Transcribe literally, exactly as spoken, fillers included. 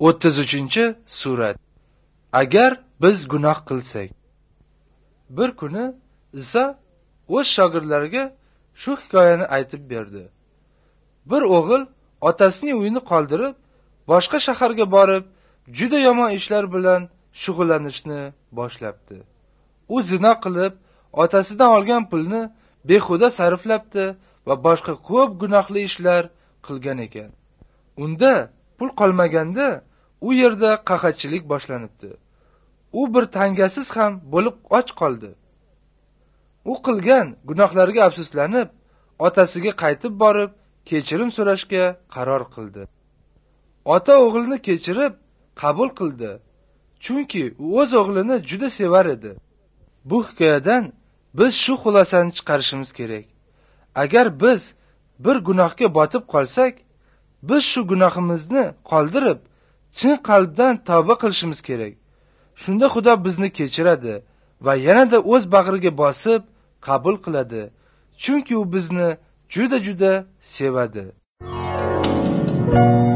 o'ttiz uchinchi surat. Agar biz gunoh qilsak. Bir kuni Iso o'z shogirdlariga shu hikoyani aytib berdi. Bir o'g'il otasining uyini qoldirib, boshqa shaharga borib, juda yomon ishlar bilan shug'ullanishni boshlabdi. U zina qilib, otasidan olgan pulni behuda sarflabdi va boshqa ko'p gunohli ishlar qilgan ekan. Unda pul qolmaganda u yerda qahatchilik boshlanibdi. U bir tangasiz ham bo'lib och qoldi. U qilgan gunohlariga afsuslanib, otasiga qaytib borib, kechirim so'rashga qaror qildi. Ota o'g'lini kechirib, qabul qildi, chunki u o'z o'g'lini juda sevar edi. Bu hikoyadan biz shu xulosani chiqarishimiz kerak. Agar biz bir gunohga botib qolsak, biz shu gunohimizni qoldirib, chin qalbdan tavba qilishimiz kerak. Shunda Xudo bizni kechiradi va yanada o'z bag'riga bosib qabul qiladi, chunki u bizni juda juda sevadi.